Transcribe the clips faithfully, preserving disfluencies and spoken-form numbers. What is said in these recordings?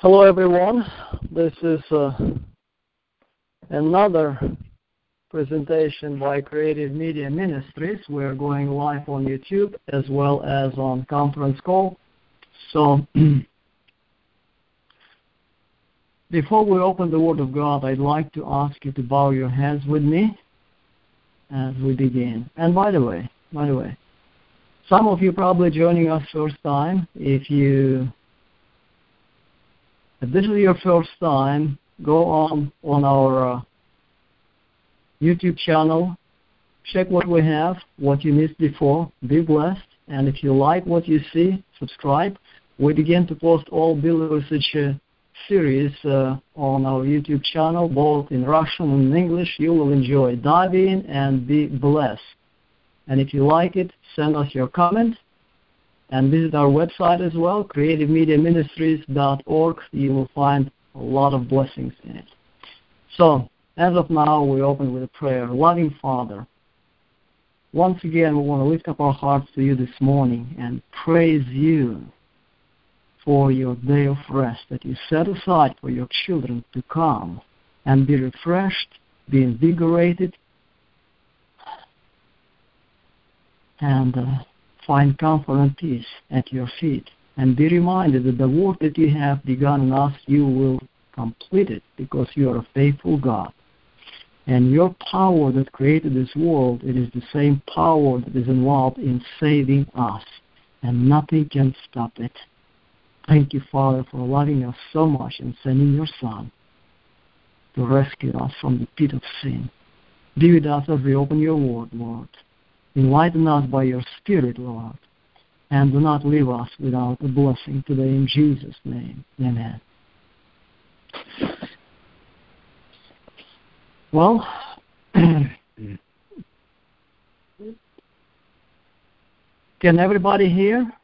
Hello everyone, this is uh, another presentation by Creative Media Ministries. We're going live on YouTube as well as on conference call. So before we open the Word of God, I'd like to ask you to bow your heads with me as we begin. And by the way, by the way, some of you probably joining us first time. If you If this is your first time, go on on our uh, YouTube channel, check what we have, what you missed before, be blessed, and if you like what you see, subscribe. We begin to post all Bill Research uh, series uh, on our YouTube channel, both in Russian and English. You will enjoy. Dive in and be blessed. And if you like it, send us your comment. And visit our website as well, creative media ministries dot org. You will find a lot of blessings in it. So, as of now, we open with a prayer. Loving Father, once again, we want to lift up our hearts to you this morning and praise you for your day of rest that you set aside for your children to come and be refreshed, be invigorated, and uh, find comfort and peace at your feet, and be reminded that the work that you have begun in us, you will complete it, because you are a faithful God. And your power that created this world, it is the same power that is involved in saving us, and nothing can stop it. Thank you, Father, for loving us so much and sending your Son to rescue us from the pit of sin. Be with us as we open your word, Lord. Enlighten us by your Spirit, Lord, and do not leave us without a blessing today in Jesus' name. Amen. Well, can everybody hear?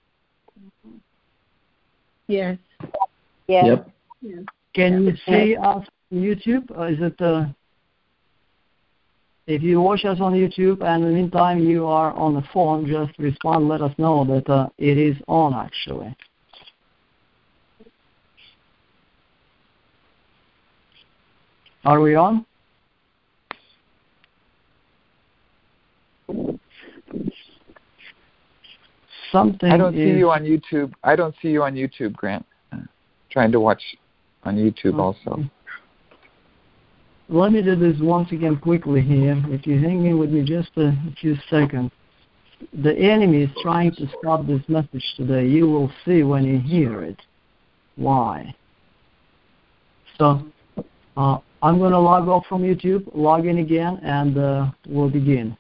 Yes. Yes. Yep. Yes. Can you see us on YouTube? Or is it... Uh, If you watch us on YouTube and in the meantime you are on the phone, just respond, let us know that uh, it is on actually. Are we on? Something I don't is... see you on YouTube. I don't see you on YouTube, Grant. Uh, trying to watch on YouTube okay. also. Let me do this once again quickly here. If you hang in with me just a few seconds. The enemy is trying to stop this message today. You will see when you hear it why. So uh, I'm going to log off from YouTube, log in again, and uh, we'll begin.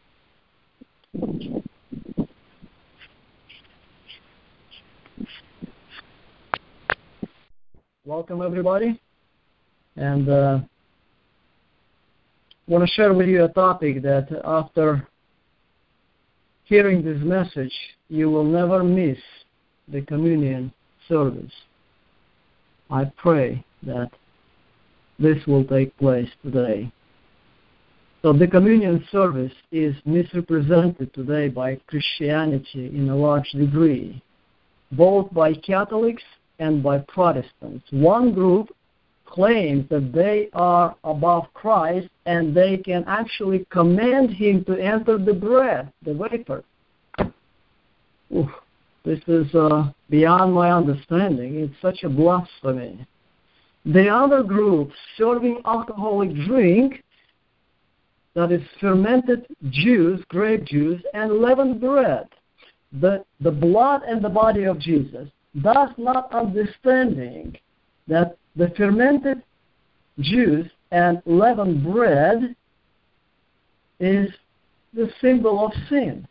Welcome, everybody. And... Uh, I want to share with you a topic that after hearing this message, you will never miss the communion service. I pray that this will take place today. So the communion service is misrepresented today by Christianity in a large degree, both by Catholics and by Protestants. One group claims that they are above Christ and they can actually command him to enter the bread, the wafer. Oof, this is uh, beyond my understanding. It's such a blasphemy. The other group serving alcoholic drink, that is fermented juice, grape juice, and leavened bread, the, the blood and the body of Jesus, thus not understanding that the fermented juice and leavened bread is the symbol of sin.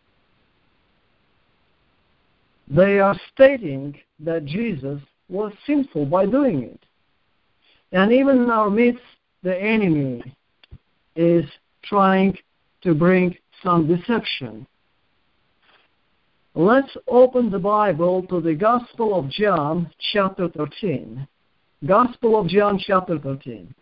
They are stating that Jesus was sinful by doing it. And even in our midst, the enemy is trying to bring some deception. Let's open the Bible to the Gospel of John, chapter thirteen. Gospel of John, chapter thirteen.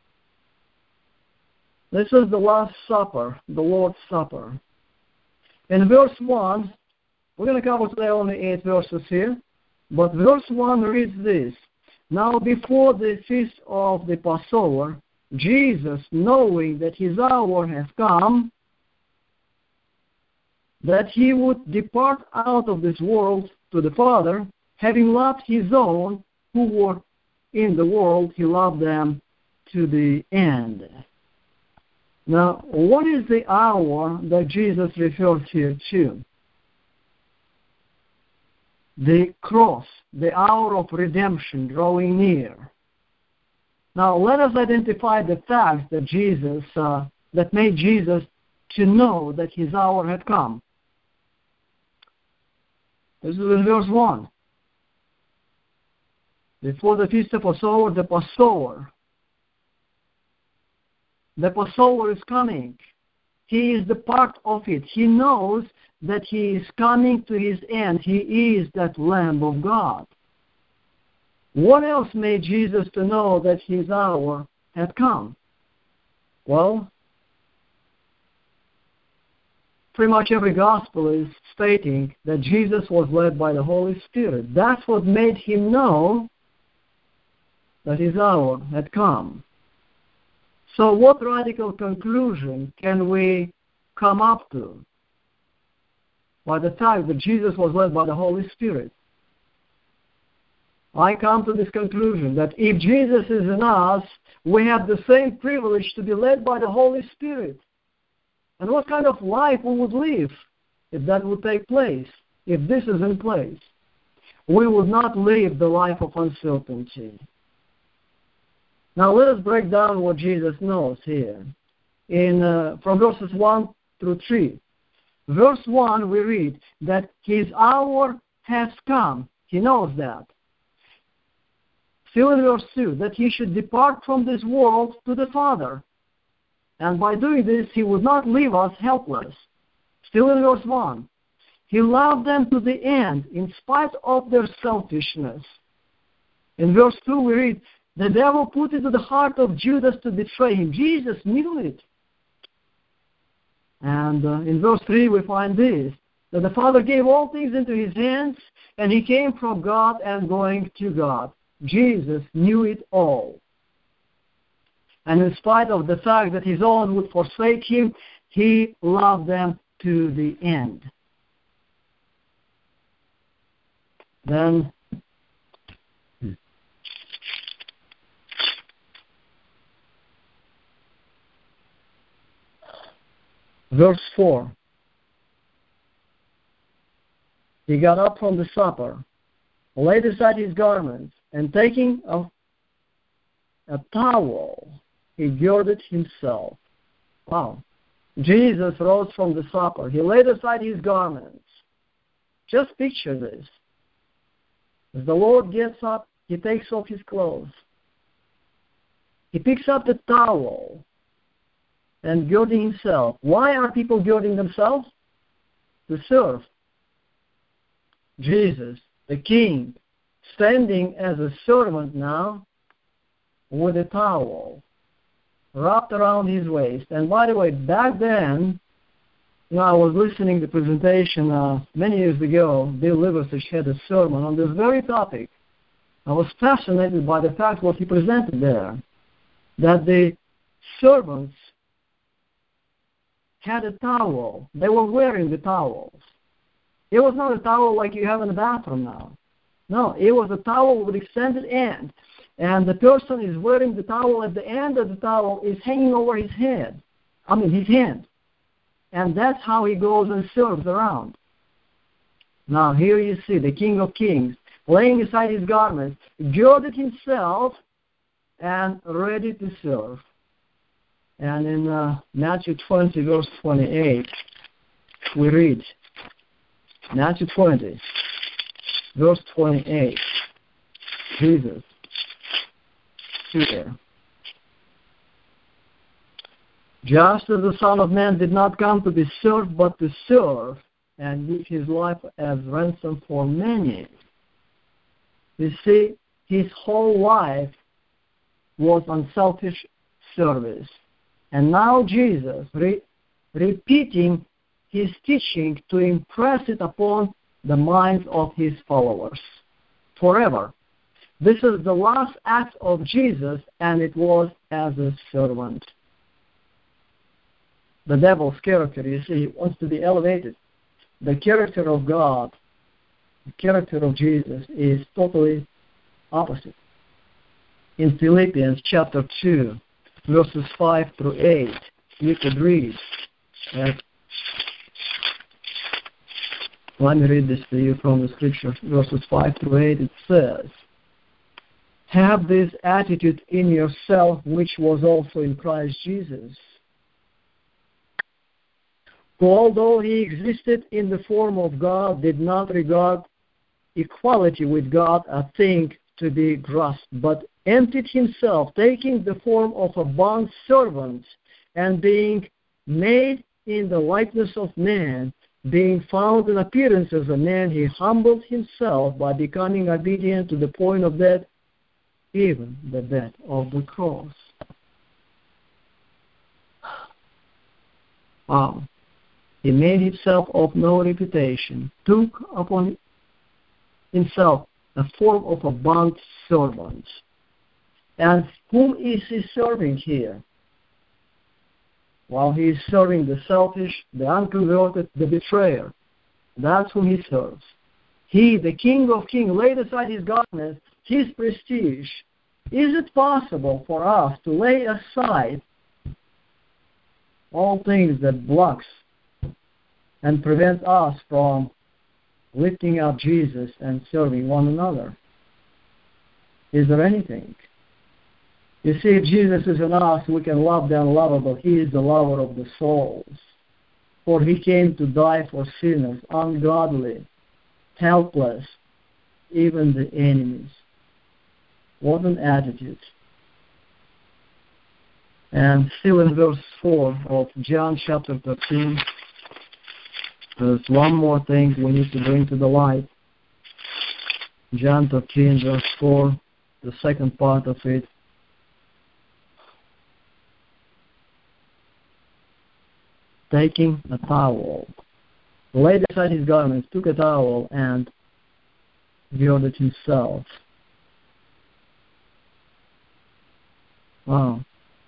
This is the Last Supper, the Lord's Supper. In verse one, we're going to cover today only eight verses here, but verse one reads this: Now, before the feast of the Passover, Jesus, knowing that his hour has come, that he would depart out of this world to the Father, having loved his own who were in the world, he loved them to the end. Now, what is the hour that Jesus refers here to? The cross, the hour of redemption drawing near. Now, let us identify the facts that Jesus, uh, that made Jesus to know that his hour had come. This is in verse one. Before the feast of Passover, the Passover. The Passover is coming. He is the part of it. He knows that he is coming to his end. He is that Lamb of God. What else made Jesus to know that his hour had come? Well, pretty much every gospel is stating that Jesus was led by the Holy Spirit. That's what made him know that his hour had come. So what radical conclusion can we come up to by the fact that Jesus was led by the Holy Spirit? I come to this conclusion that if Jesus is in us, we have the same privilege to be led by the Holy Spirit. And what kind of life we would live if that would take place, if this is in place? We would not live the life of uncertainty. Now let us break down what Jesus knows here. In uh, from verses one through three. Verse one, we read that his hour has come. He knows that. Still in verse two, that he should depart from this world to the Father. And by doing this, he would not leave us helpless. Still in verse one, he loved them to the end, in spite of their selfishness. In verse two, we read, the devil put it to the heart of Judas to betray him. Jesus knew it. And uh, in verse three, we find this, that the Father gave all things into his hands, and he came from God and going to God. Jesus knew it all. And in spite of the fact that his own would forsake him, he loved them to the end. Then, verse four. He got up from the supper, laid aside his garments, and taking a, a towel, he girded himself. Wow. Jesus rose from the supper. He laid aside his garments. Just picture this. As the Lord gets up, he takes off his clothes. He picks up the towel and girding himself. Why are people girding themselves? To serve. Jesus, the King, standing as a servant now with a towel wrapped around his waist. And by the way, back then, you know, I was listening to the presentation uh, many years ago. Bill Liversidge had a sermon on this very topic. I was fascinated by the fact what he presented there, that the servants had a towel. They were wearing the towels. It was not a towel like you have in the bathroom now. No, it was a towel with extended end. And the person is wearing the towel at the end of the towel is hanging over his head. I mean, his hand. And that's how he goes and serves around. Now, here you see the King of Kings laying aside his garments, girded himself, and ready to serve. And in uh, Matthew twenty, verse twenty-eight, we read, Matthew twenty, verse twenty-eight, Jesus, here. Just as the Son of Man did not come to be served, but to serve, and give his life as ransom for many. You see, his whole life was unselfish service. And now Jesus, re- repeating his teaching to impress it upon the minds of his followers forever. This is the last act of Jesus, and it was as a servant. The devil's character, you see, wants to be elevated. The character of God, the character of Jesus, is totally opposite. In Philippians chapter two, verses five through eight, you could read. Uh, let me read this to you from the scripture, verses five through eight. It says, "Have this attitude in yourself, which was also in Christ Jesus, who, although he existed in the form of God, did not regard equality with God a thing to be grasped, but emptied himself, taking the form of a bond servant, and being made in the likeness of man, being found in appearance as a man, he humbled himself by becoming obedient to the point of death, even the death of the cross." Wow. He made himself of no reputation, took upon himself the form of a bond servant. And whom is he serving here? Well, he is serving the selfish, the unconverted, the betrayer. That's whom he serves. He, the King of Kings, laid aside his garments, his prestige. Is it possible for us to lay aside all things that blocks and prevent us from lifting up Jesus and serving one another? Is there anything? You see, if Jesus is in us, we can love the unlovable. He is the lover of the souls. For he came to die for sinners, ungodly, helpless, even the enemies. What an attitude. And still in verse four of John chapter thirteen, there's one more thing we need to bring to the light. John thirteen, verse four, the second part of it. Taking a towel, laid aside his garments, took a towel, and girded himself. Wow.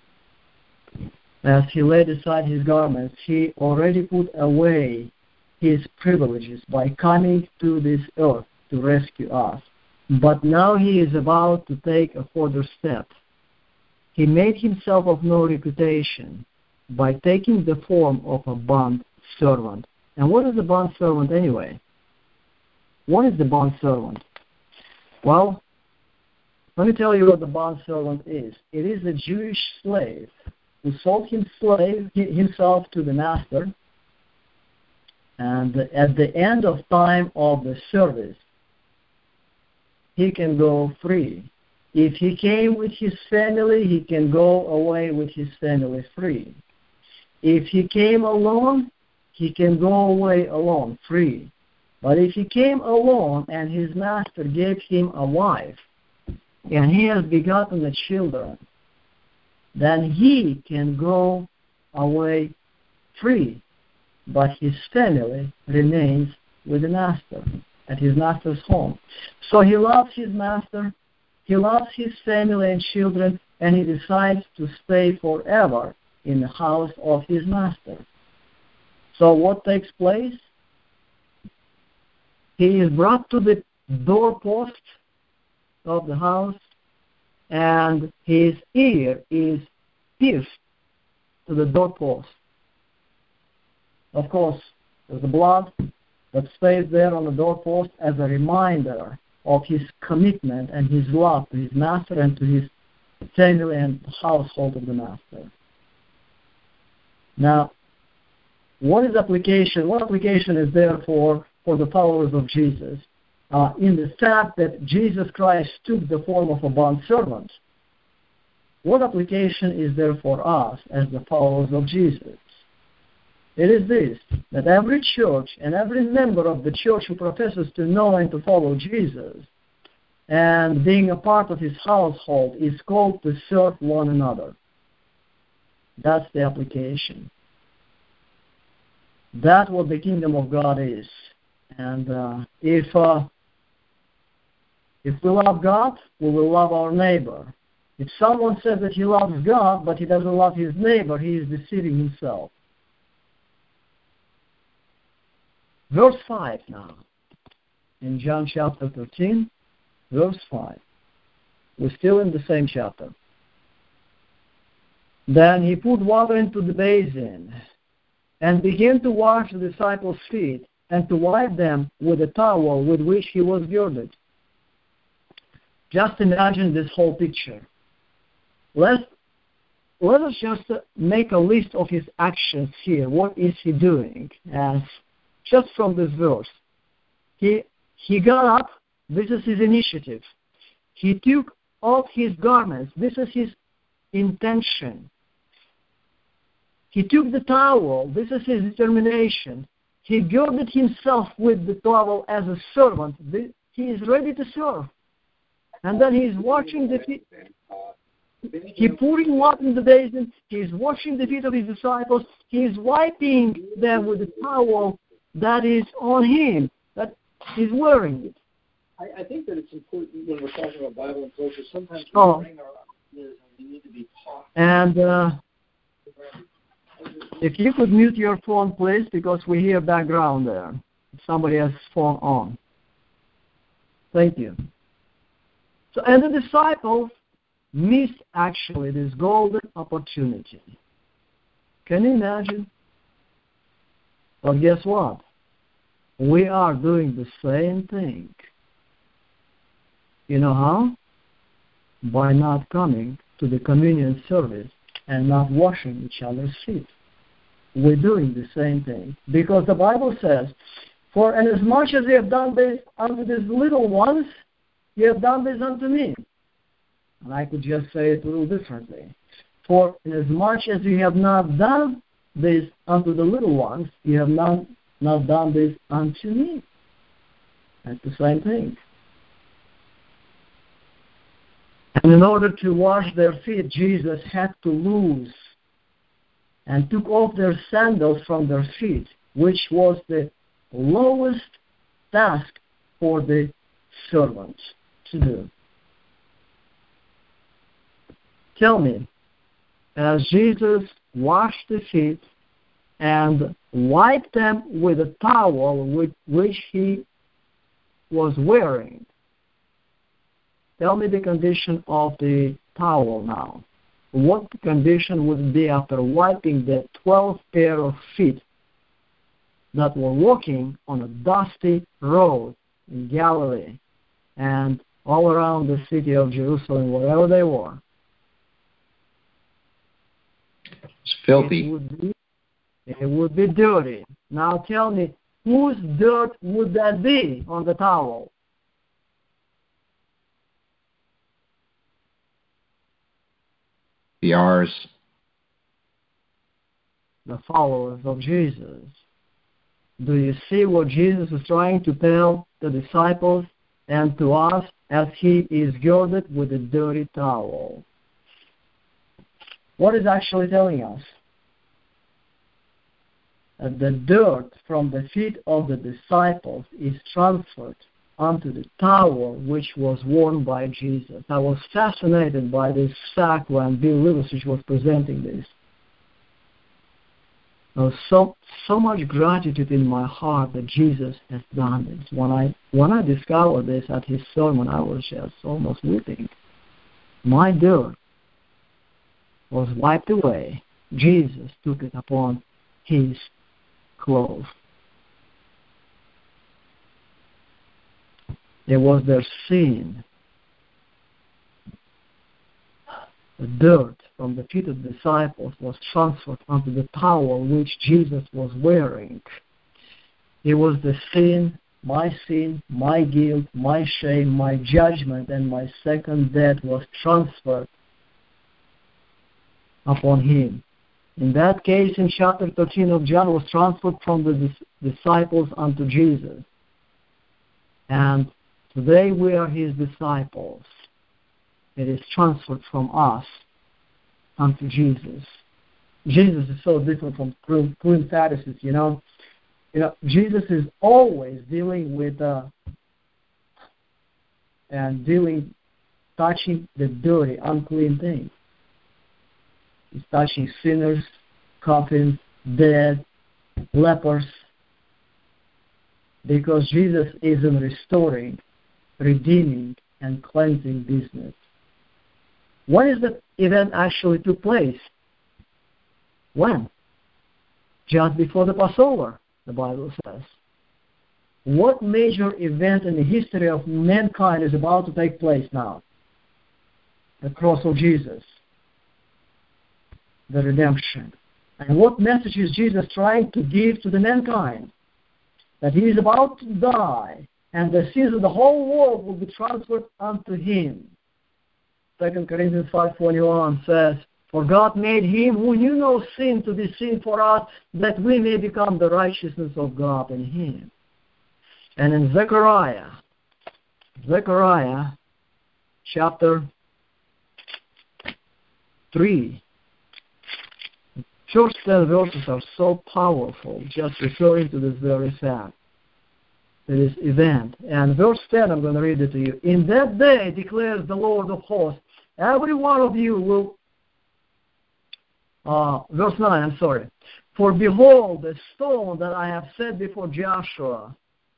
As he laid aside his garments, he already put away his privileges by coming to this earth to rescue us. But now he is about to take a further step. He made himself of no reputation by taking the form of a bond servant. And what is a bond servant anyway? What is the bond servant? Well, let me tell you what the bond servant is. It is a Jewish slave who sold his slave, himself to the master, and at the end of time of the service, he can go free. If he came with his family, he can go away with his family free. If he came alone, he can go away alone, free. But if he came alone and his master gave him a wife, and he has begotten the children, then he can go away free. But his family remains with the master, at his master's home. So he loves his master, he loves his family and children, and he decides to stay forever in the house of his master. So what takes place? He is brought to the doorpost of the house, and his ear is pierced to the doorpost. Of course, there's the blood that stays there on the doorpost as a reminder of his commitment and his love to his master and to his family and household of the master. Now, what is application? What application is there for, for the followers of Jesus? Uh, in the fact that Jesus Christ took the form of a bondservant. What application is there for us as the followers of Jesus? It is this, that every church and every member of the church who professes to know and to follow Jesus and being a part of his household is called to serve one another. That's the application. That's what the kingdom of God is. And uh, if uh, If we love God, we will love our neighbor. If someone says that he loves God, but he doesn't love his neighbor, he is deceiving himself. Verse five now. In John chapter thirteen, verse five. We're still in the same chapter. Then he put water into the basin and began to wash the disciples' feet and to wipe them with a towel with which he was girded. Just imagine this whole picture. Let's, let us just make a list of his actions here. What is he doing? As just from this verse. He, he got up. This is his initiative. He took off his garments. This is his intention. He took the towel. This is his determination. He girded himself with the towel as a servant. He is ready to serve. And then he's washing the feet. He's pouring water in the basin. He's washing the feet of his disciples. He's wiping them with the towel that is on him, that he's wearing it. I, I think that it's important when we're talking about Bible and culture. Sometimes we oh. bring our ideas and we need to be taught. And uh, if you could mute your phone, please, because we hear background there. Somebody has phone on. Thank you. So, and the disciples missed actually this golden opportunity. Can you imagine? Well, guess what? We are doing the same thing. You know how? By not coming to the communion service and not washing each other's feet. We're doing the same thing. Because the Bible says, for inasmuch as you have done this unto these little ones, you have done this unto me. And I could just say it a little differently. For inasmuch as you have not done this unto the little ones, you have not, not done this unto me. That's the same thing. And in order to wash their feet, Jesus had to loose and took off their sandals from their feet, which was the lowest task for the servants to do. Tell me, as Jesus washed the feet and wiped them with a towel with which he was wearing, tell me the condition of the towel now. What condition would it be after wiping the twelve pair of feet that were walking on a dusty road in Galilee and all around the city of Jerusalem, wherever they were? It's filthy. It would be, it would be dirty. Now tell me, whose dirt would that be on the towel? The ours. The followers of Jesus. Do you see what Jesus is trying to tell the disciples and to us as he is girded with a dirty towel? What is actually telling us? That the dirt from the feet of the disciples is transferred onto the towel which was worn by Jesus. I was fascinated by this fact when Bill Lewisich was presenting this. There was so so much gratitude in my heart that Jesus has done this. When I when I discovered this at his sermon, I was just almost weeping. My dirt was wiped away. Jesus took it upon his clothes. It was their sin. The dirt from the feet of the disciples was transferred onto the towel which Jesus was wearing. It was the sin, my sin, my guilt, my shame, my judgment, and my second death was transferred upon him. In that case, in chapter thirteen of John, was transferred from the dis- disciples unto Jesus. And today we are his disciples. It is transferred from us unto Jesus. Jesus is so different from twin Pharisees, you know. You know, Jesus is always dealing with uh, and dealing, touching the dirty, unclean thing. He's touching sinners, coffins, dead, lepers, because Jesus is in restoring, redeeming, and cleansing business. When is the event actually took place? When? Just before the Passover, the Bible says. What major event in the history of mankind is about to take place now? The cross of Jesus. The redemption. And what message is Jesus trying to give to the mankind? That he is about to die, and the sins of the whole world will be transferred unto him. Second Corinthians five twenty-one says, "For God made him who knew no sin to be sin for us, that we may become the righteousness of God in him." And in Zechariah, Zechariah chapter three, first ten verses are so powerful, just referring to this very fact, to this event. And verse ten, I'm going to read it to you. "In that day, declares the Lord of hosts, every one of you will," uh, verse nine, I'm sorry, "For behold, the stone that I have set before Joshua,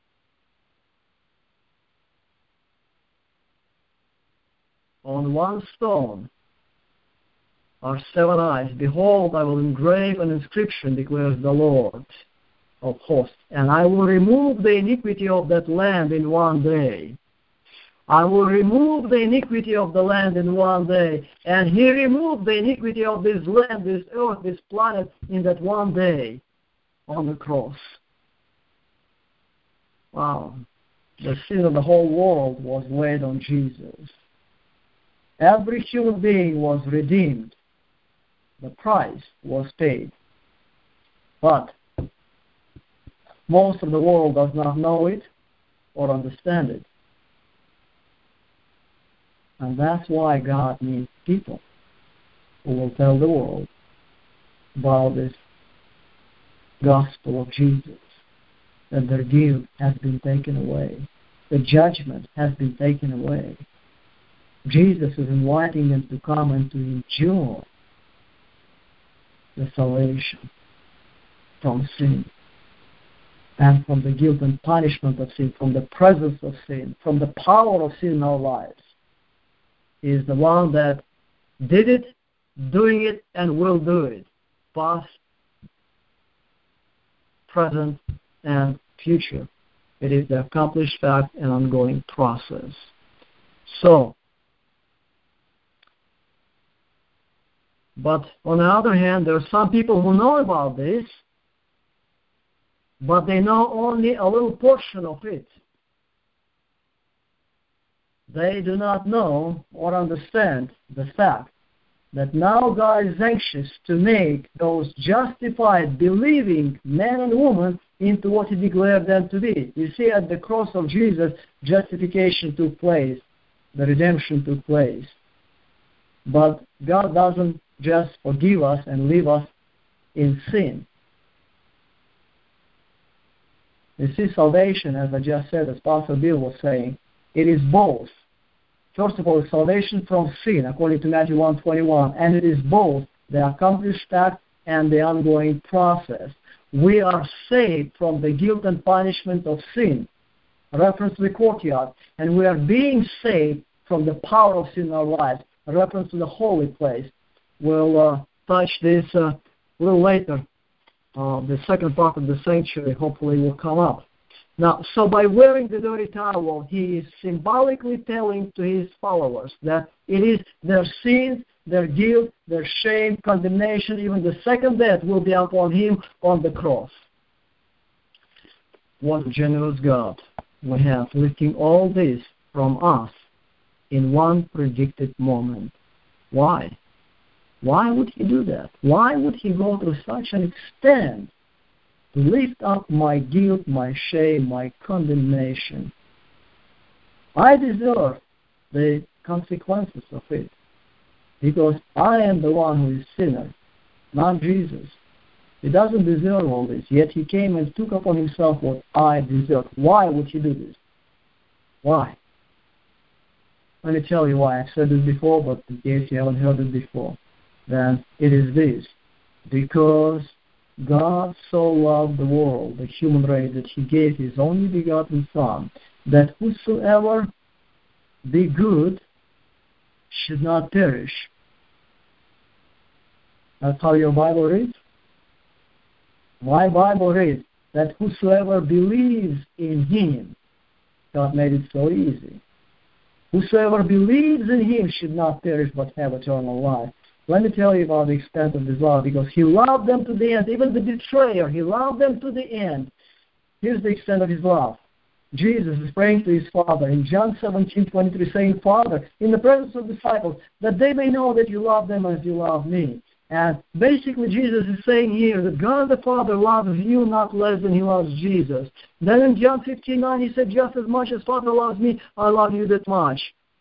on one stone are seven eyes. Behold, I will engrave an inscription, declares the Lord of hosts, and I will remove the iniquity of that land in one day. I will remove the iniquity of the land in one day." And he removed the iniquity of this land, this earth, this planet in that one day on the cross. Wow. The sin of the whole world was laid on Jesus. Every human being was redeemed. The price was paid. But most of the world does not know it or understand it. And that's why God needs people who will tell the world about this gospel of Jesus, that their guilt has been taken away. The judgment has been taken away. Jesus is inviting them to come and to enjoy the salvation from sin and from the guilt and punishment of sin, from the presence of sin, from the power of sin in our lives. He is the one that did it, doing it, and will do it, past, present, and future. It is the accomplished fact and ongoing process. So, but on the other hand, there are some people who know about this, but they know only a little portion of it. They do not know or understand the fact that now God is anxious to make those justified, believing men and women into what He declared them to be. You see, at the cross of Jesus, justification took place, the redemption took place. But God doesn't just forgive us and leave us in sin. You see, salvation, as I just said, as Pastor Bill was saying, it is both. First of all, it's salvation from sin, according to Matthew one twenty-one, and it is both the accomplished act and the ongoing process. We are saved from the guilt and punishment of sin, a reference to the courtyard, and we are being saved from the power of sin in our lives, a reference to the holy place. We'll uh, touch this uh, a little later. Uh, the second part of the sanctuary hopefully will come up. Now, so by wearing the dirty towel, he is symbolically telling to his followers that it is their sins, their guilt, their shame, condemnation, even the second death will be upon him on the cross. What a generous God we have, lifting all this from us in one predicted moment. Why? Why would he do that? Why would he go to such an extent to lift up my guilt, my shame, my condemnation? I deserve the consequences of it, because I am the one who is sinner, not Jesus. He doesn't deserve all this, yet he came and took upon himself what I deserve. Why would he do this? Why? Let me tell you why. I've said this before, but in case you haven't heard it before, then it is this. Because God so loved the world, the human race, that He gave His only begotten Son, that whosoever be good should not perish. That's how your Bible reads. My Bible reads that whosoever believes in Him, God made it so easy. Whosoever believes in Him should not perish but have eternal life. Let me tell you about the extent of His love, because He loved them to the end. Even the betrayer, He loved them to the end. Here's the extent of His love. Jesus is praying to His Father in John seventeen twenty-three, saying, Father, in the presence of disciples, that they may know that you love them as you love me. And basically Jesus is saying here that God the Father loves you not less than He loves Jesus. Then in John fifteen nine He said, just as much as Father loves me, I love you that much.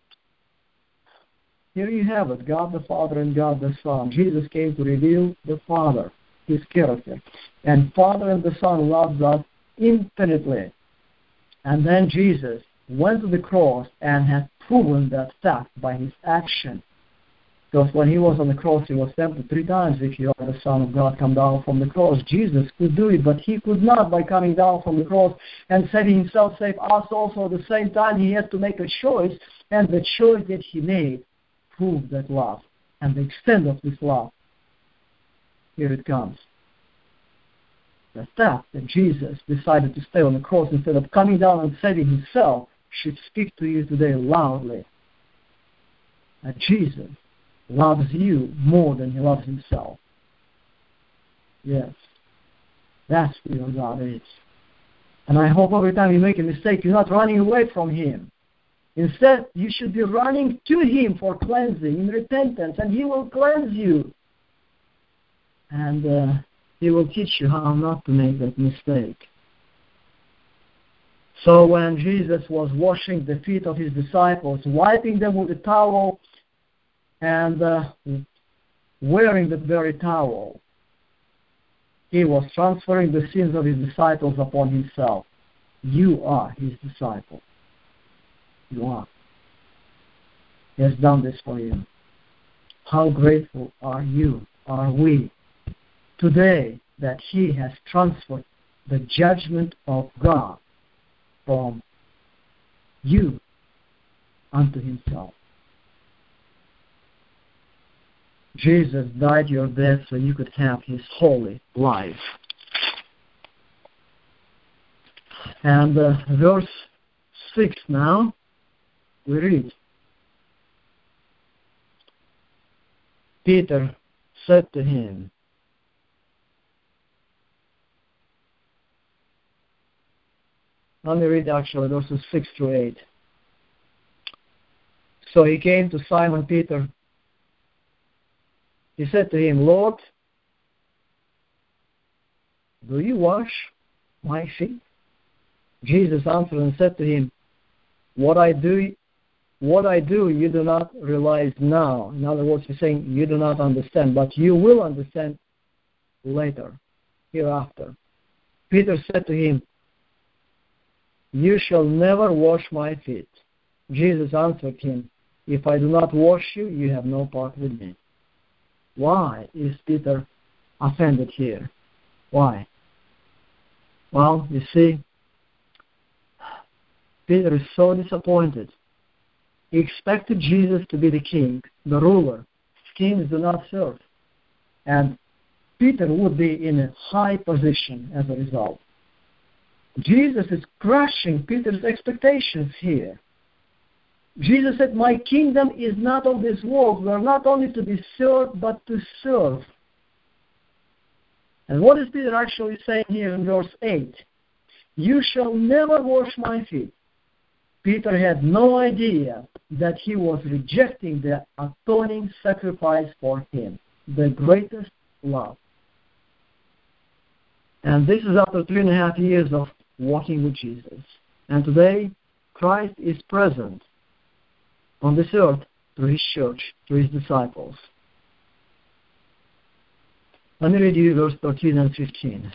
Here you have it, God the Father and God the Son. Jesus came to reveal the Father, His character. And Father and the Son loves us infinitely. And then Jesus went to the cross and has proven that fact by His action. Because when He was on the cross, He was tempted three times, if you are the Son of God, come down from the cross. Jesus could do it, but He could not by coming down from the cross and saving Himself, save us also. At the same time, He had to make a choice, and the choice that He made proved that love and the extent of this love. Here it comes. The fact that Jesus decided to stay on the cross instead of coming down and saving Himself should speak to you today loudly. That Jesus loves you more than He loves Himself. Yes. That's who your God is. And I hope every time you make a mistake, you're not running away from Him. Instead, you should be running to Him for cleansing in repentance, and He will cleanse you. And uh, He will teach you how not to make that mistake. So when Jesus was washing the feet of His disciples, wiping them with a towel, and uh, wearing that very towel, He was transferring the sins of His disciples upon Himself. You are His disciple. You are. He has done this for you. How grateful are you, are we, today that He has transferred the judgment of God from you unto Himself. Jesus died your death so you could have His holy life. And uh, verse six now, we read, Peter said to Him, let me read actually verses six through eight. So He came to Simon Peter. He said to him, Lord, do you wash my feet? Jesus answered and said to him, What I do, what I do you do not realize now. In other words, He's saying you do not understand, but you will understand later, hereafter. Peter said to him, You shall never wash my feet. Jesus answered him, If I do not wash you, you have no part with me. Why is Peter offended here? Why? Well, you see, Peter is so disappointed. He expected Jesus to be the king, the ruler. Kings do not serve. And Peter would be in a high position as a result. Jesus is crushing Peter's expectations here. Jesus said, My kingdom is not of this world. We are not only to be served, but to serve. And what is Peter actually saying here in verse eight? You shall never wash my feet. Peter had no idea that he was rejecting the atoning sacrifice for him, the greatest love. And this is after three and a half years of walking with Jesus. And today, Christ is present on this earth through His church, through His disciples. Let me read you verse thirteen and fifteen.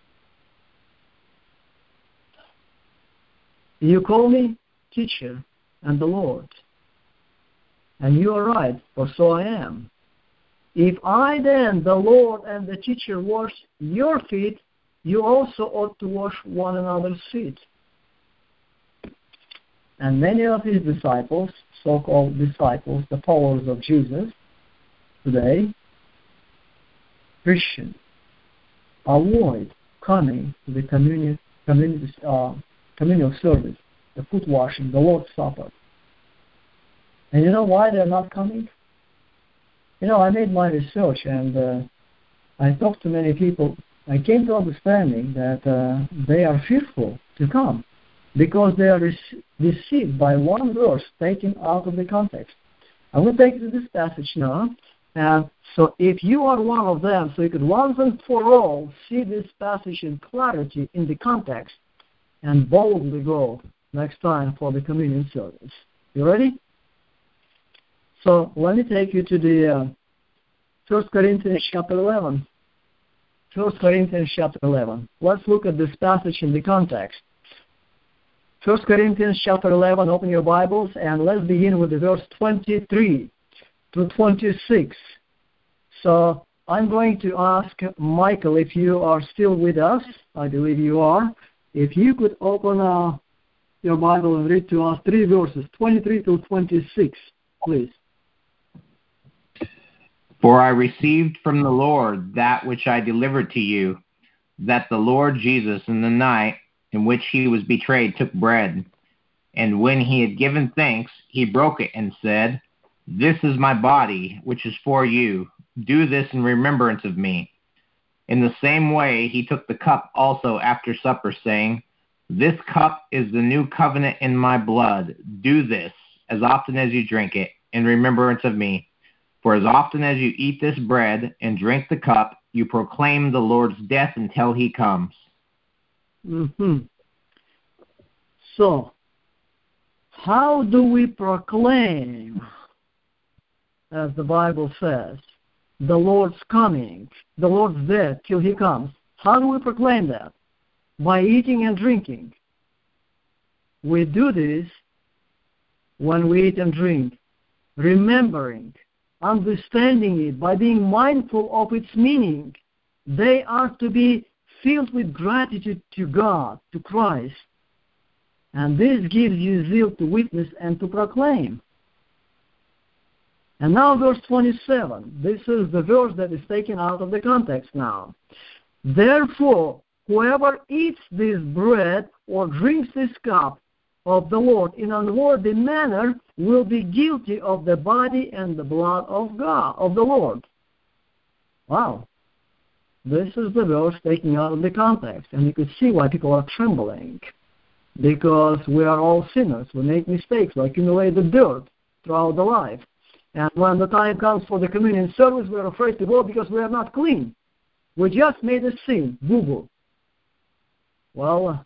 You call me teacher and the Lord. And you are right, for so I am. If I then, the Lord and the teacher, wash your feet, you also ought to wash one another's feet. And many of his disciples, so-called disciples, the followers of Jesus today, Christians, avoid coming to the communion, communion, uh, communal service, the foot washing, the Lord's Supper. And you know why they're not coming? You know, I made my research and uh, I talked to many people. I came to understanding that uh, they are fearful to come because they are re- deceived by one verse taken out of the context. I'm going to take you to this passage now. And so if you are one of them, so you could once and for all see this passage in clarity in the context and boldly go next time for the communion service. You ready? So let me take you to the uh, First Corinthians chapter eleven. First Corinthians chapter eleven. Let's look at this passage in the context. First Corinthians chapter eleven, open your Bibles, and let's begin with the verse twenty-three to twenty-six. So I'm going to ask Michael if you are still with us. I believe you are. If you could open uh, your Bible and read to us three verses, twenty-three to twenty-six, please. For I received from the Lord that which I delivered to you, that the Lord Jesus, in the night in which he was betrayed, took bread. And when he had given thanks, he broke it and said, This is my body, which is for you. Do this in remembrance of me. In the same way, he took the cup also after supper, saying, This cup is the new covenant in my blood. Do this, as often as you drink it, in remembrance of me. For as often as you eat this bread and drink the cup, you proclaim the Lord's death until he comes. Mm-hmm. So, how do we proclaim, as the Bible says, the Lord's coming, the Lord's death till he comes? How do we proclaim that? By eating and drinking. We do this when we eat and drink, remembering, understanding it, by being mindful of its meaning. They are to be filled with gratitude to God, to Christ. And this gives you zeal to witness and to proclaim. And now verse twenty-seven. This is the verse that is taken out of the context now. Therefore, whoever eats this bread or drinks this cup of the Lord in an unworthy manner will be guilty of the body and the blood of God, of the Lord. Wow. This is the verse taken out of the context. And you could see why people are trembling. Because we are all sinners. We make mistakes. We accumulate the dirt throughout the life. And when the time comes for the communion service, we are afraid to go because we are not clean. We just made a sin. Boo-boo. Well,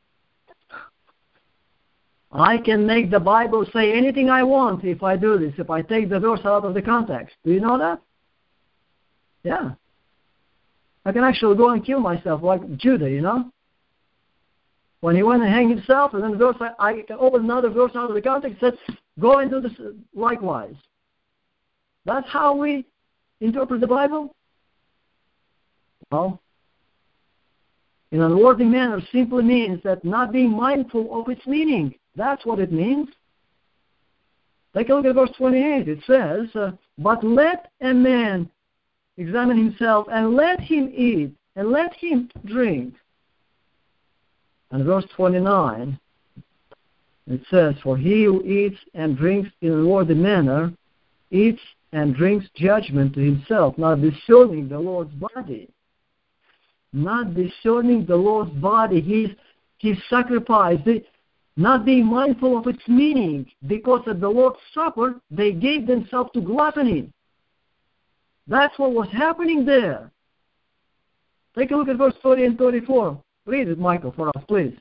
I can make the Bible say anything I want if I do this, if I take the verse out of the context. Do you know that? Yeah. I can actually go and kill myself like Judah, you know? When he went and hanged himself, and then the verse, I, I can open another verse out of the context that says, go and do this likewise. That's how we interpret the Bible? Well, in an unworthy manner simply means that not being mindful of its meaning. That's what it means. Take a look at verse twenty-eight. It says, uh, But let a man examine himself, and let him eat, and let him drink. And verse twenty-nine, it says, For he who eats and drinks in an unworthy manner eats and drinks judgment to himself, not discerning the Lord's body. Not discerning the Lord's body, his, his sacrifice, the, not being mindful of its meaning, because at the Lord's Supper, they gave themselves to gluttony. That's what was happening there. Take a look at verse thirty and thirty-four. Read it, Michael, for us, please.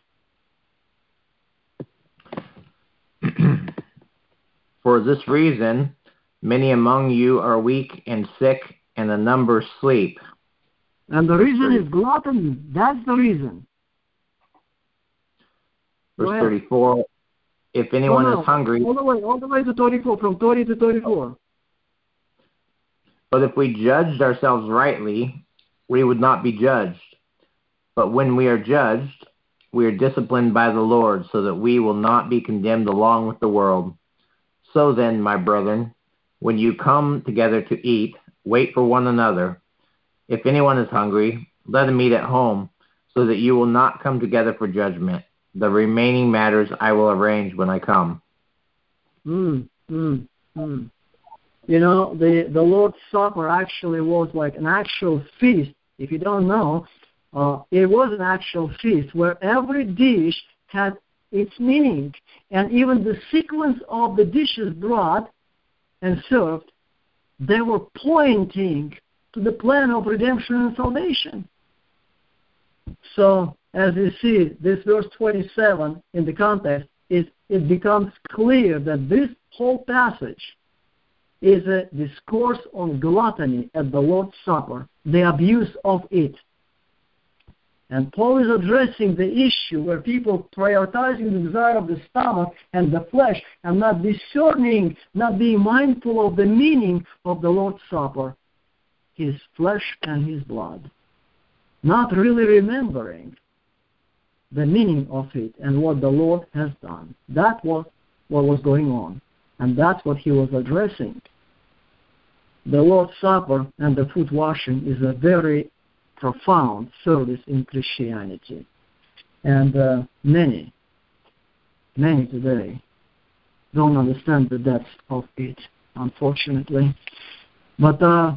For this reason, many among you are weak and sick, and a number sleep. And the reason is gluttony. That's the reason. Verse thirty-four, if anyone no, no. is hungry. All the way, all the way to thirty-four, from thirty to thirty-four. But if we judged ourselves rightly, we would not be judged. But when we are judged, we are disciplined by the Lord, so that we will not be condemned along with the world. So then, my brethren, when you come together to eat, wait for one another. If anyone is hungry, let him eat at home, so that you will not come together for judgment. The remaining matters I will arrange when I come. Mm, mm, mm. You know, the, the Lord's Supper actually was like an actual feast. If you don't know, uh, it was an actual feast where every dish had its meaning. And even the sequence of the dishes brought and served, they were pointing to the plan of redemption and salvation. So, as you see, this verse twenty-seven in the context, is, it becomes clear that this whole passage is a discourse on gluttony at the Lord's Supper, the abuse of it. And Paul is addressing the issue where people prioritizing the desire of the stomach and the flesh and not discerning, not being mindful of the meaning of the Lord's Supper, his flesh and his blood. Not really remembering the meaning of it and what the Lord has done. That was what was going on. And that's what he was addressing. The Lord's Supper and the foot washing is a very profound service in Christianity. And uh, many, many today don't understand the depth of it, unfortunately. But uh,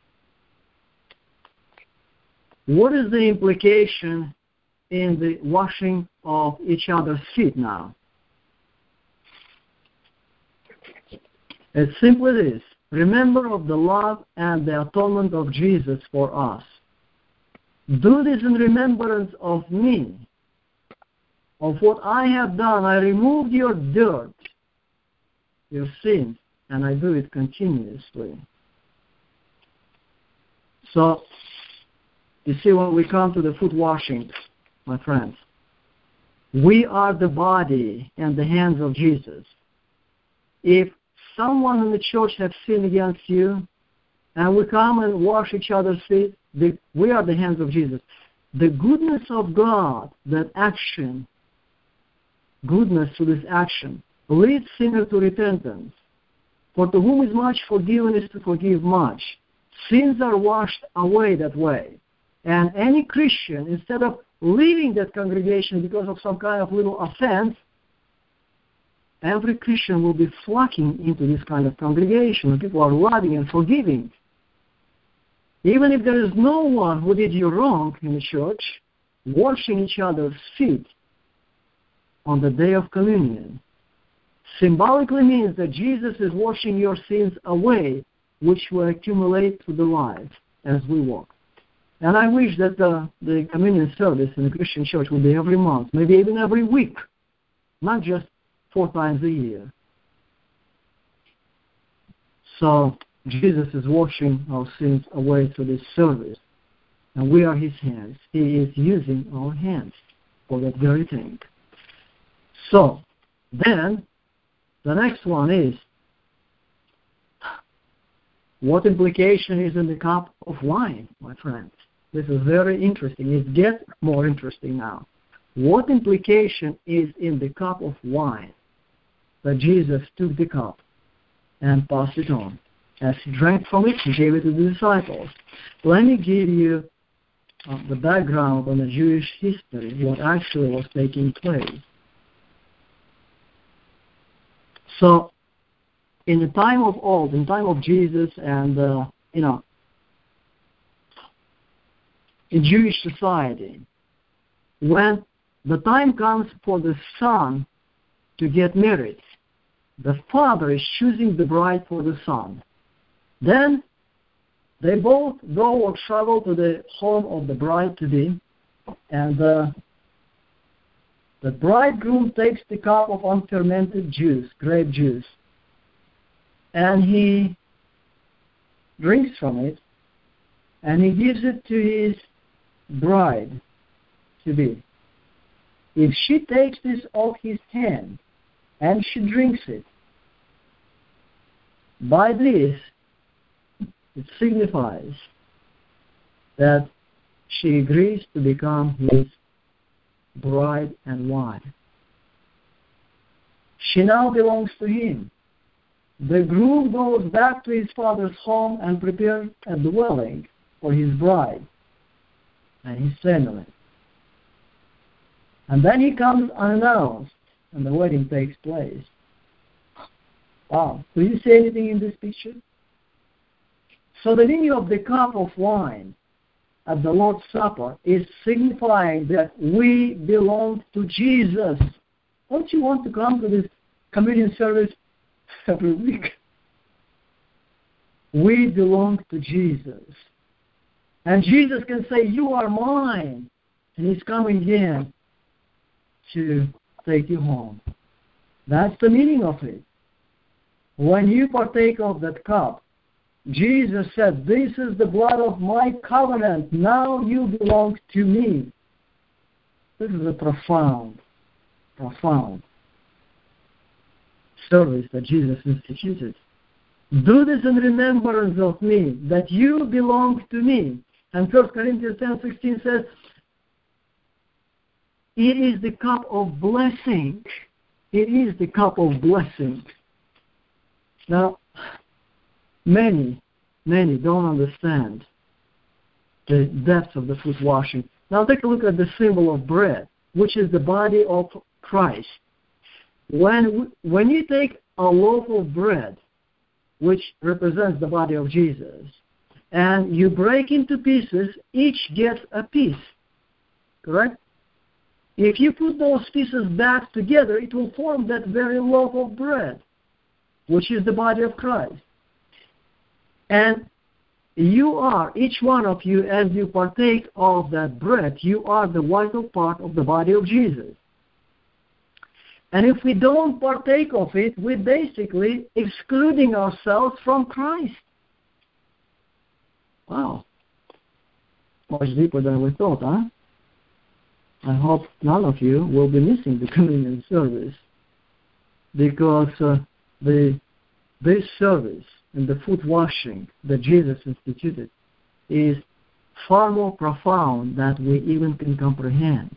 what is the implication in the washing of each other's feet now? It's simply this. Remember of the love and the atonement of Jesus for us. Do this in remembrance of me, of what I have done. I removed your dirt, your sins, and I do it continuously. So, you see, when we come to the foot washing, my friends, we are the body and the hands of Jesus. If someone in the church has sinned against you, and we come and wash each other's feet, the, we are the hands of Jesus. The goodness of God, that action, goodness to this action, leads sinner to repentance. For to whom is much forgiven is to forgive much. Sins are washed away that way. And any Christian, instead of leaving that congregation because of some kind of little offense, every Christian will be flocking into this kind of congregation where people are loving and forgiving. Even if there is no one who did you wrong in the church, washing each other's feet on the day of communion symbolically means that Jesus is washing your sins away, which will accumulate through the life as we walk. And I wish that the, the communion service in the Christian church would be every month, maybe even every week, not just four times a year. So Jesus is washing our sins away through this service. And we are his hands. He is using our hands for that very thing. So, then, the next one is, what implication is in the cup of wine, my friends? This is very interesting. It gets more interesting now. What implication is in the cup of wine that Jesus took the cup and passed it on? As he drank from it, he gave it to the disciples. Let me give you uh, the background on the Jewish history, what actually was taking place. So, in the time of old, in the time of Jesus and, uh, you know, in Jewish society, when the time comes for the son to get married, the father is choosing the bride for the son. Then they both go or travel to the home of the bride-to-be, and uh, the bridegroom takes the cup of unfermented juice, grape juice, and he drinks from it, and he gives it to his bride-to-be. If she takes this off his hand and she drinks it. By this, it signifies that she agrees to become his bride and wife. She now belongs to him. The groom goes back to his father's home and prepares a dwelling for his bride and his family. And then he comes unannounced, and the wedding takes place. Wow. Do you see anything in this picture? So the meaning of the cup of wine at the Lord's Supper is signifying that we belong to Jesus. Don't you want to come to this communion service every week? We belong to Jesus. And Jesus can say, you are mine. And he's coming again to take you home. That's the meaning of it. When you partake of that cup, Jesus said, this is the blood of my covenant. Now you belong to me. This is a profound, profound service that Jesus instituted. Do this in remembrance of me, that you belong to me. And First Corinthians ten sixteen says, it is the cup of blessing. It is the cup of blessing. Now, many, many don't understand the depths of the foot washing. Now take a look at the symbol of bread, which is the body of Christ. When, when you take a loaf of bread, which represents the body of Jesus, and you break into pieces, each gets a piece. Correct? If you put those pieces back together, it will form that very loaf of bread, which is the body of Christ. And you are, each one of you, as you partake of that bread, you are the vital part of the body of Jesus. And if we don't partake of it, we're basically excluding ourselves from Christ. Wow. Much deeper than we thought, huh? I hope none of you will be missing the communion service, because uh, the this service and the foot washing that Jesus instituted is far more profound than we even can comprehend.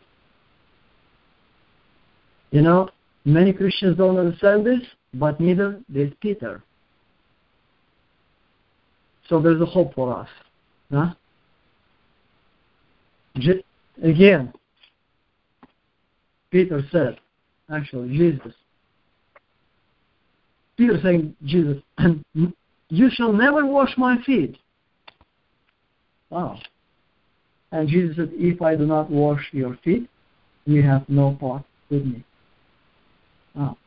You know, many Christians don't understand this, but neither did Peter. So there's a hope for us. Huh? Je- again, Peter said, actually, Jesus. Peter saying, Jesus, you shall never wash my feet. Wow. And Jesus said, if I do not wash your feet, you have no part with me. Wow.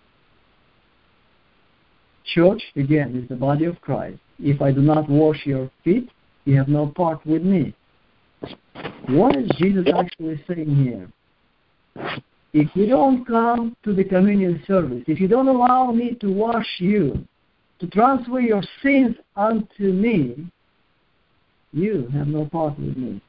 Church, again, is the body of Christ. If I do not wash your feet, you have no part with me. What is Jesus actually saying here? If you don't come to the communion service, if you don't allow me to wash you, to transfer your sins unto me, you have no part with me.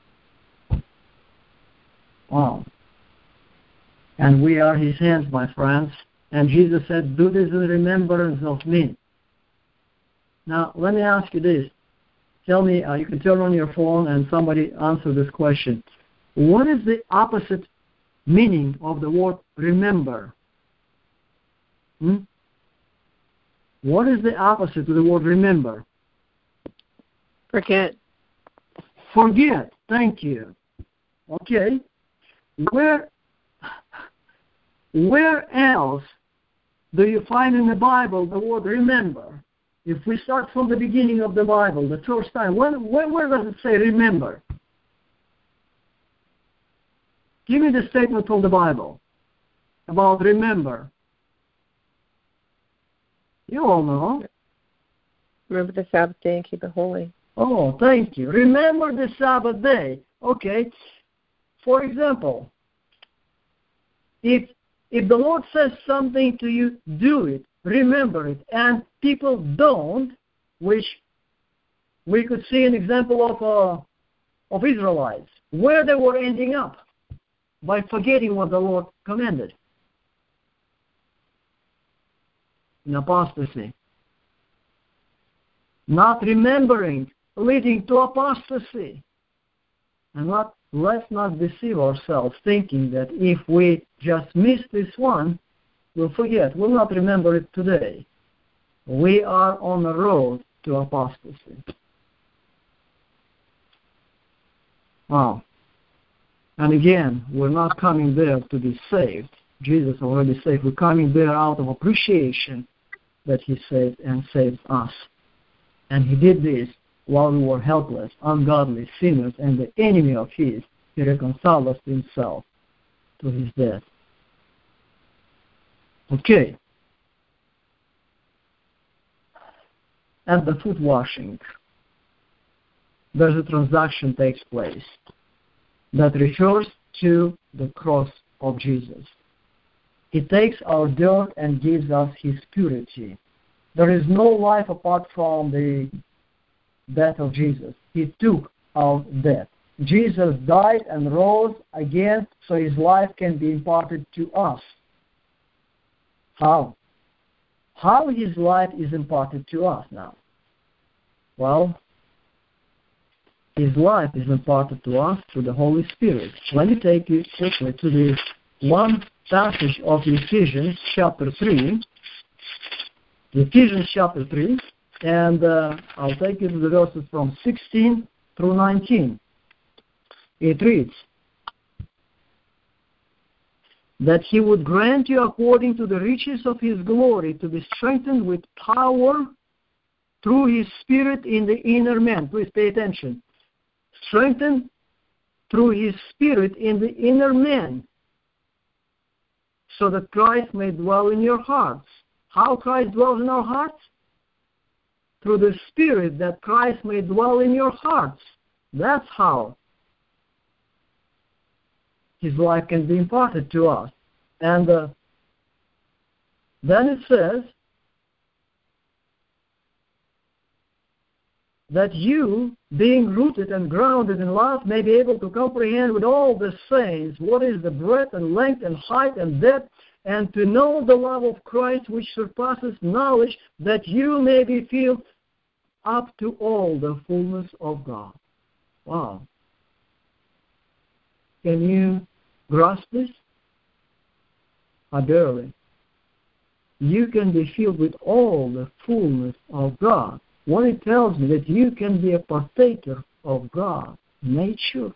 Wow. And we are his hands, my friends. And Jesus said, do this in remembrance of me. Now, let me ask you this. Tell me, uh, you can turn on your phone and somebody answer this question. What is the opposite meaning of the word remember? Hmm? What is the opposite to the word remember? Forget. Forget. Thank you. Okay. Where, where else do you find in the Bible the word remember? If we start from the beginning of the Bible, the first time, where, where, where does it say remember? Give me the statement from the Bible about remember. You all know. Remember the Sabbath day and keep it holy. Oh, thank you. Remember the Sabbath day. Okay. For example, if if the Lord says something to you, do it. Remember it. And people don't, which we could see an example of uh, of Israelites, where they were ending up by forgetting what the Lord commanded. in apostasy. Not remembering, leading to apostasy. And not, let's not deceive ourselves thinking that if we just miss this one, we'll forget. We'll not remember it today. We are on the road to apostasy. Wow. And again, we're not coming there to be saved. Jesus already saved. We're coming there out of appreciation that He saved and saved us. And He did this while we were helpless, ungodly, sinners, and the enemy of His. He reconciled us to Himself, to His death. Okay. At the foot washing, there's a transaction takes place that refers to the cross of Jesus. He takes our dirt and gives us His purity. There is no life apart from the death of Jesus. He took our death. Jesus died and rose again so His life can be imparted to us. How? How His life is imparted to us now? Well, His life is imparted to us through the Holy Spirit. Let me take you quickly to the one passage of Ephesians chapter three. Ephesians chapter three, and uh, I'll take you to the verses from sixteen through nineteen. It reads, that He would grant you according to the riches of His glory to be strengthened with power through His Spirit in the inner man. Please pay attention. Strengthened through His Spirit in the inner man, so that Christ may dwell in your hearts. How Christ dwells in our hearts? Through the Spirit, that Christ may dwell in your hearts. That's how His life can be imparted to us. And uh, then it says that you, being rooted and grounded in love, may be able to comprehend with all the saints what is the breadth and length and height and depth, and to know the love of Christ which surpasses knowledge, that you may be filled up to all the fullness of God. Wow. Can you grasp this? I barely. You can be filled with all the fullness of God. What it tells me that you can be a partaker of God's nature.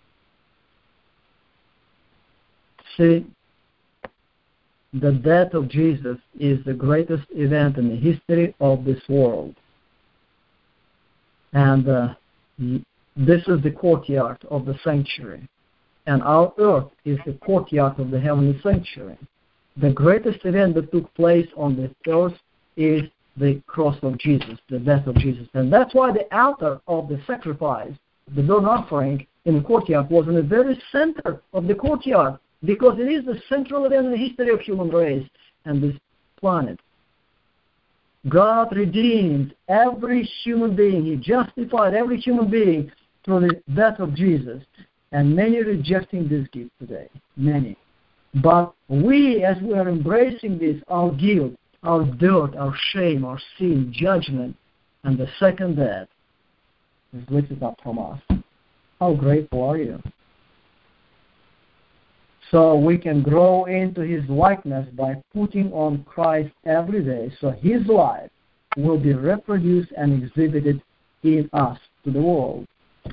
See, the death of Jesus is the greatest event in the history of this world. And uh, this is the courtyard of the sanctuary. And our earth is the courtyard of the heavenly sanctuary. The greatest event that took place on this earth is the cross of Jesus, the death of Jesus. And that's why the altar of the sacrifice, the burnt offering in the courtyard, was in the very center of the courtyard, because it is the central event in the history of human race and this planet. God redeemed every human being. He justified every human being through the death of Jesus. And many are rejecting this gift today. Many. But we, as we are embracing this, our guilt, our dirt, our shame, our sin, judgment, and the second death is lifted up from us. How grateful are you? So we can grow into His likeness by putting on Christ every day, so His life will be reproduced and exhibited in us to the world.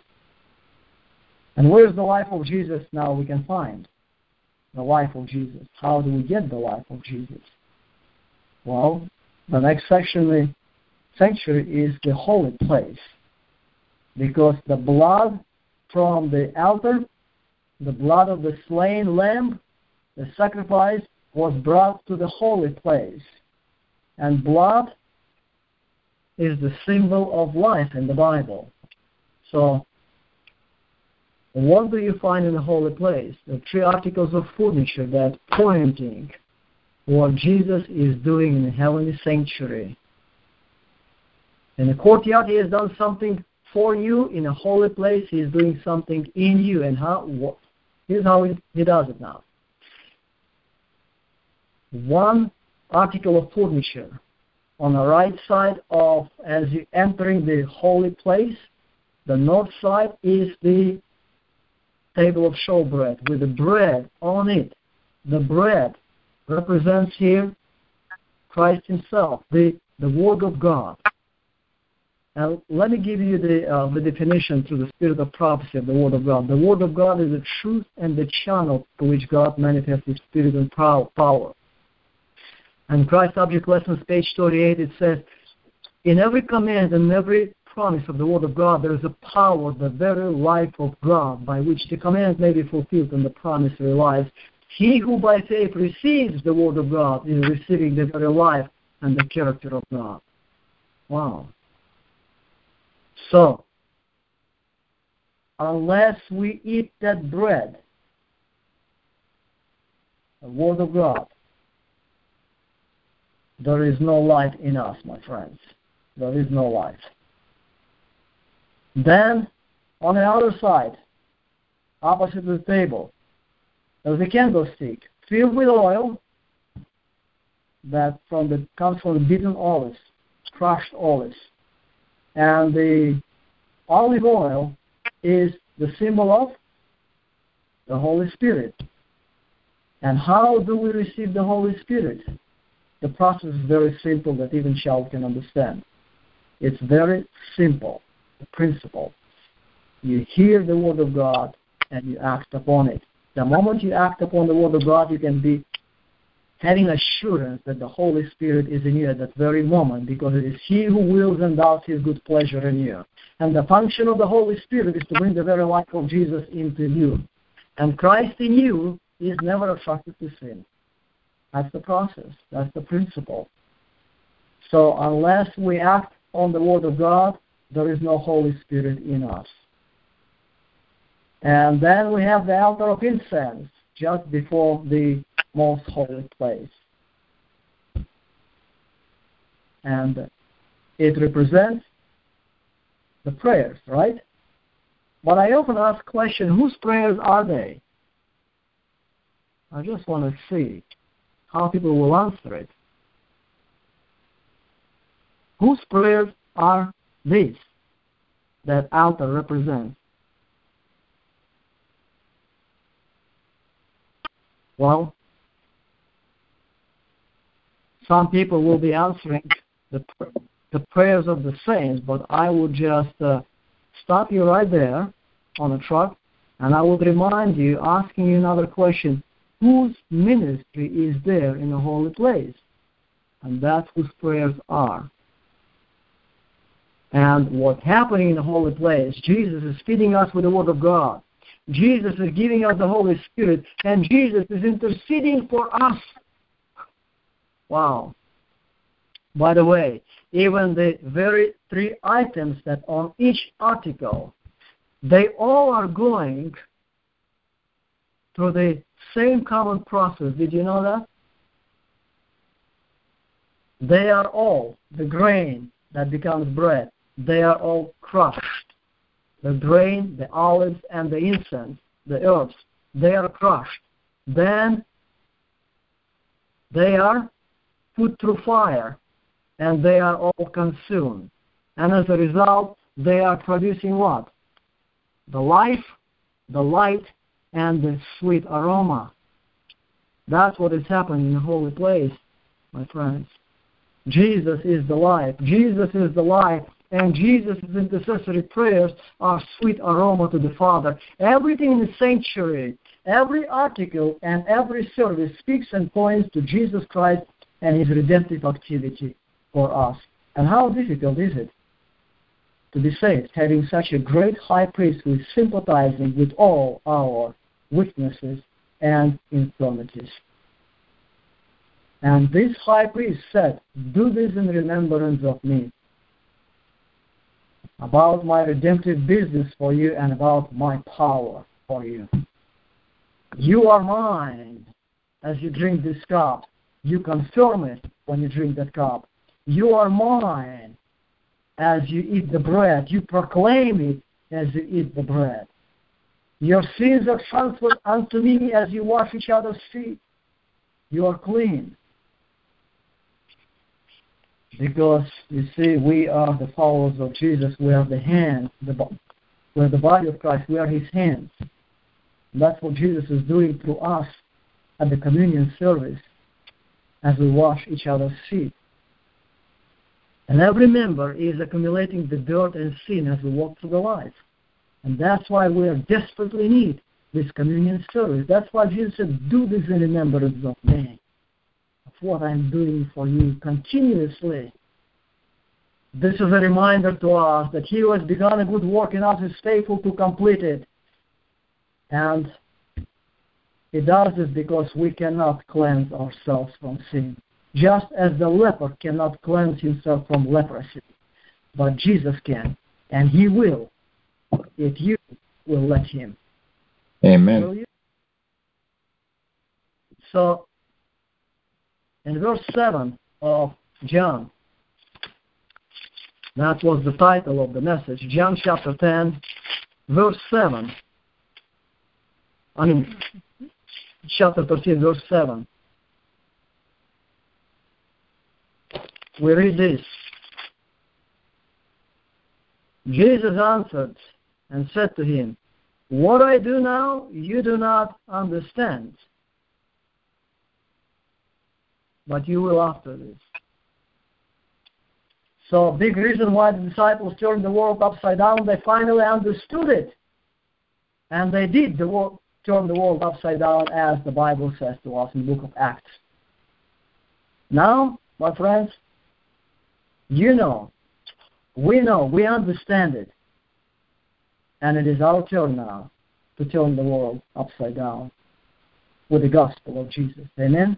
And where's the life of Jesus now we can find? The life of Jesus. How do we get the life of Jesus? Well, the next section of the sanctuary is the holy place, because the blood from the altar, the blood of the slain lamb, the sacrifice, was brought to the holy place. And blood is the symbol of life in the Bible. So, what do you find in the holy place? The three articles of furniture that pointing what Jesus is doing in the heavenly sanctuary. In the courtyard, He has done something for you. In a holy place, He is doing something in you. And how? What, here's how he, he does it now. One article of furniture on the right side of, as you entering the holy place, the north side is the table of showbread with the bread on it. The bread represents here Christ himself, the, the Word of God. Now, let me give you the, uh, the definition through the spirit of prophecy of the Word of God. The Word of God is the truth and the channel through which God manifests His Spirit and power. And Christ Object Lessons, page thirty-eight, it says, in every command and every promise of the Word of God, there is a power, the very life of God, by which the command may be fulfilled and the promise realized. He who by faith receives the Word of God is receiving the very life and the character of God. Wow. So, unless we eat that bread, the Word of God, there is no life in us, my friends. There is no life. Then, on the other side, opposite the table, there's a candlestick filled with oil that from the, comes from the beaten olives, crushed olives. And the olive oil is the symbol of the Holy Spirit. And how do we receive the Holy Spirit? The process is very simple that even child can understand. It's very simple, the principle. You hear the Word of God and you act upon it. The moment you act upon the Word of God, you can be having assurance that the Holy Spirit is in you at that very moment, because it is He who wills and does His good pleasure in you. And the function of the Holy Spirit is to bring the very life of Jesus into you. And Christ in you is never attracted to sin. That's the process. That's the principle. So unless we act on the Word of God, there is no Holy Spirit in us. And then we have the altar of incense just before the most holy place. And it represents the prayers, right? But I often ask the question, whose prayers are they? I just want to see how people will answer it. Whose prayers are these that altar represents? Well, some people will be answering the, the prayers of the saints, but I would just uh, stop you right there on the truck, and I would remind you, asking you another question, whose ministry is there in the holy place? And that's whose prayers are. And what's happening in the holy place, Jesus is feeding us with the Word of God. Jesus is giving us the Holy Spirit, and Jesus is interceding for us. Wow. By the way, even the very three items that on each article, they all are going through the same common process. Did you know that? They are all, the grain that becomes bread, they are all crushed. The grain, the olives, and the incense, the herbs, they are crushed. Then they are put through fire, and they are all consumed. And as a result, they are producing what? The life, the light, and the sweet aroma. That's what is happening in the holy place, my friends. Jesus is the life. Jesus is the life. And Jesus' intercessory prayers are sweet aroma to the Father. Everything in the sanctuary, every article and every service speaks and points to Jesus Christ and His redemptive activity for us. And how difficult is it to be saved, having such a great high priest who is sympathizing with all our weaknesses and infirmities? And this high priest said, do this in remembrance of me, about my redemptive business for you and about my power for you. You are mine as you drink this cup. You confirm it when you drink that cup. You are mine as you eat the bread. You proclaim it as you eat the bread. Your sins are transferred unto me as you wash each other's feet. You are clean. Because, you see, we are the followers of Jesus. We are the hands. The, we are the body of Christ. We are His hands. That's what Jesus is doing through us at the communion service as we wash each other's feet. And every member is accumulating the dirt and sin as we walk through the life. And that's why we are desperately need this communion service. That's why Jesus said, do this in remembrance of me, of what I'm doing for you continuously. This is a reminder to us that He who has begun a good work in us is faithful to complete it. And He does this because we cannot cleanse ourselves from sin. Just as the leper cannot cleanse himself from leprosy. But Jesus can, and He will, if you will let Him. Amen. Will you? So, in verse seven of John, that was the title of the message, John chapter ten, verse seven. I mean, chapter thirteen, verse seven. We read this. Jesus answered and said to him, what I do now, you do not understand, but you will after this. So a big reason why the disciples turned the world upside down, they finally understood it. And they did the world, turn the world upside down, as the Bible says to us in the book of Acts. Now, my friends, you know, we know, we understand it. And it is our turn now to turn the world upside down with the gospel of Jesus. Amen?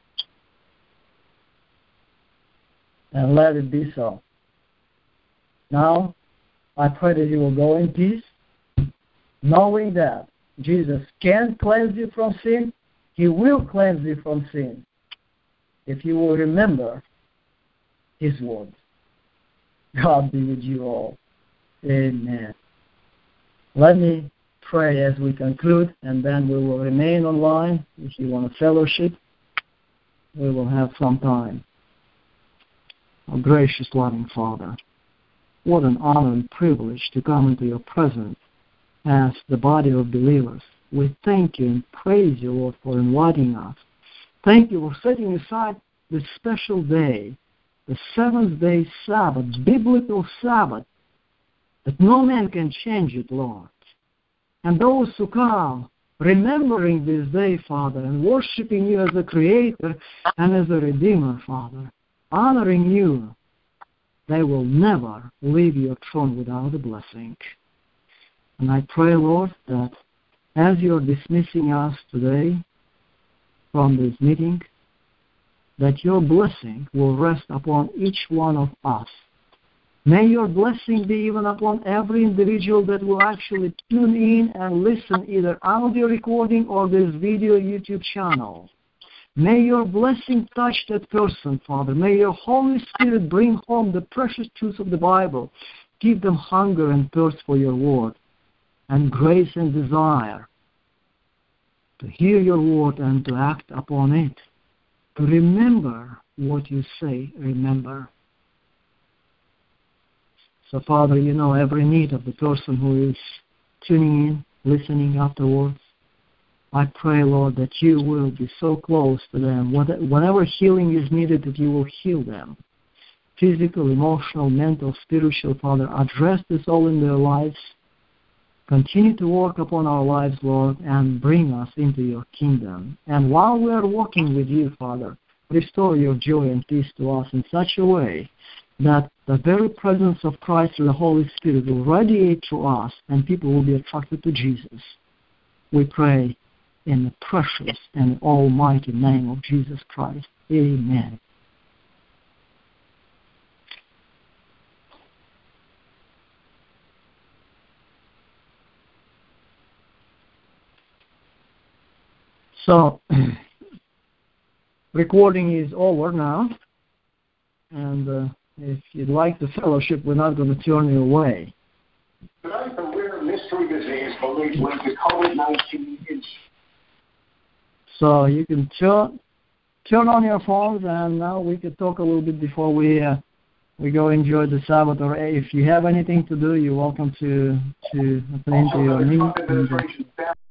And let it be so. Now, I pray that you will go in peace, knowing that Jesus can cleanse you from sin. He will cleanse you from sin if you will remember His word. God be with you all. Amen. Let me pray as we conclude, and then we will remain online. If you want a fellowship, we will have some time. Our gracious, loving Father, what an honor and privilege to come into your presence as the body of believers. We thank you and praise you, Lord, for inviting us. Thank you for setting aside this special day, the seventh day Sabbath, biblical Sabbath, that no man can change it, Lord. And those who come remembering this day, Father, and worshiping you as a Creator and as a Redeemer, Father, honoring you, they will never leave your throne without a blessing. And I pray, Lord, that as you're dismissing us today from this meeting, that your blessing will rest upon each one of us. May your blessing be even upon every individual that will actually tune in and listen, either audio recording or this video YouTube channel. May your blessing touch that person, Father. May your Holy Spirit bring home the precious truths of the Bible. Give them hunger and thirst for your word, and grace and desire to hear your word and to act upon it. To remember what you say, remember. So, Father, you know every need of the person who is tuning in, listening afterwards. I pray, Lord, that you will be so close to them. Whatever healing is needed, that you will heal them. Physical, emotional, mental, spiritual, Father, address this all in their lives. Continue to work upon our lives, Lord, and bring us into your kingdom. And while we are walking with you, Father, restore your joy and peace to us in such a way that the very presence of Christ and the Holy Spirit will radiate through us, and people will be attracted to Jesus. We pray in the precious and almighty name of Jesus Christ. Amen. So, recording is over now, and uh, if you'd like the fellowship, we're not going to turn you away. Tonight, a rare mystery disease believed linked to COVID nineteen. So you can turn turn on your phones, and now we could talk a little bit before we uh, we go enjoy the Sabbath. Or if you have anything to do, you're welcome to to attend to your needs.